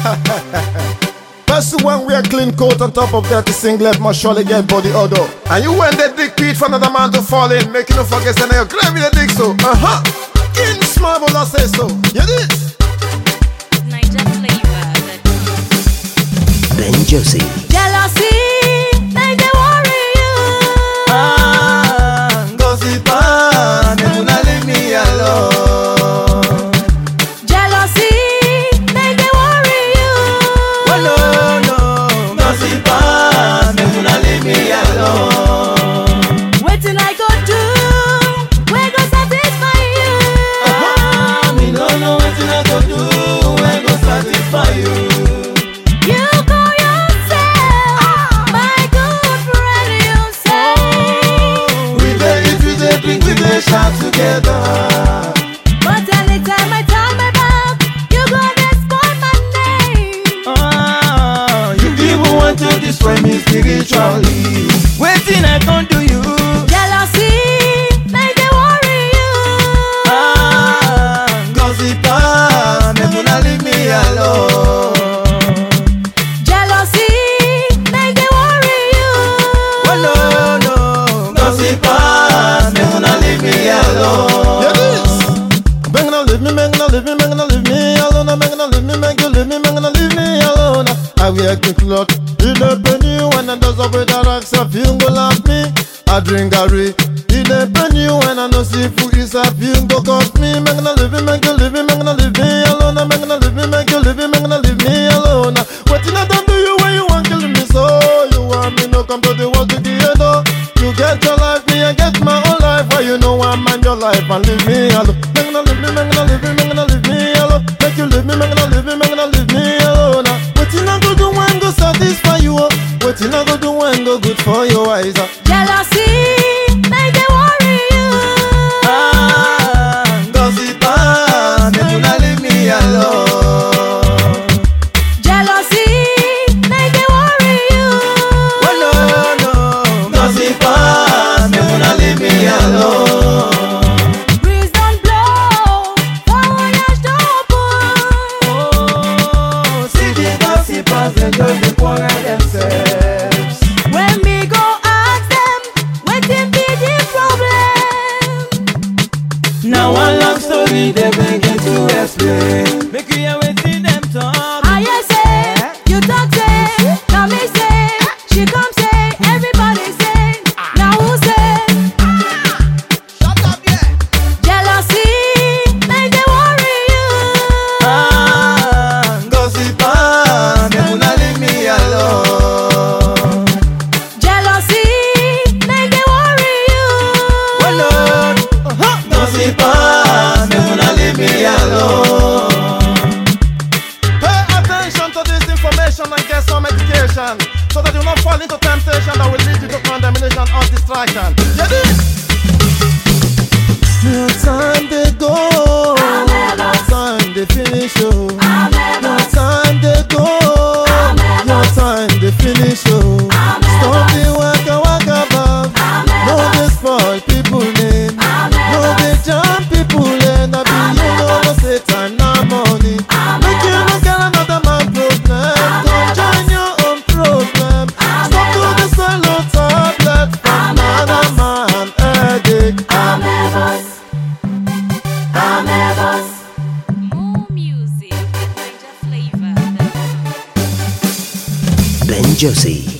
Person when wear clean coat on top of dirty singlet must surely get body odor. And you when they dig Pete for another man to fall in, make you no forget that you're grab with the dick so. King small but I say so. You this? Niger flavor. Ben Josie. Jealousy, make they worry you. Gossip, never leave me alone. Jealousy, make they worry you. Oh no, gossip, never leave me alone. Waiting I go do, we go satisfy you. Me don't know what I go do, I go satisfy you. You call yourself my good friend, you say. We dey eat, we dey drink, we dey shout together. But anytime I turn my back, you gonna spoil my name. You people want to destroy me spiritually. Waiting I can't do you. Jealousy, make they worry you. Gossip, never leave me alone. Jealousy, make they worry you. Oh no, gossip, never leave me alone. You this? Bang no leave me, bang no leave me, bang no leave me alone. Bang no leave me, bang you leave me, bang no leave me alone. I wear good clothes, you don't pay you when I does up with the rocks. If you go laugh me, I drink a re. You don't pay you when I know see food is up. You go cost me, bang no leave me, bang you leave me, bang no leave me alone. Bang no leave me, bang you leave me, bang no leave me alone. What you not done to you when you want kill me so? You want me no come to the world to the end. You get your life, me I get my own life. Why you know I'm man your life and leave me alone. Bang no leave me, bang no leave me, bang no leave me alone. Make you leave me, bang no leave me, bang no leave me alone. What you not go do when go satisfy you? What you not go do when go good for your eyes? Jealousy, make they worry you. Gossip, never leave me alone. Jealousy, make they worry you. Oh no, gossip, never leave me alone. Breeze don't blow, foliage don't pull. Oh, see the gossipers enjoy the quarrel themselves. When me go ask them, wetin be the problem? Now one long story they begin to explain. Make you hear wetin them talk. I hear say, you talk say, now me say, she come say, everybody say, now who say? Shut up, yeah. Jealousy, make they worry you. Gossip, never leave me alone. Jealousy, make they worry you. Oh no, gossip, never leave me alone. Pay attention to this information and get some education, so that you not fall into temptation that will lead you to condemnation or distraction. You this? No time they go, no time they finish you. No time they go, no time they finish you. Stop the waka back, no they spoil people name, no they jump people in. I be you know no say time now money. Make you no get another man problem. Don't join your own problem. Stop to the solo tablet from another man headache. More music, Niger flavor. Ben Josie.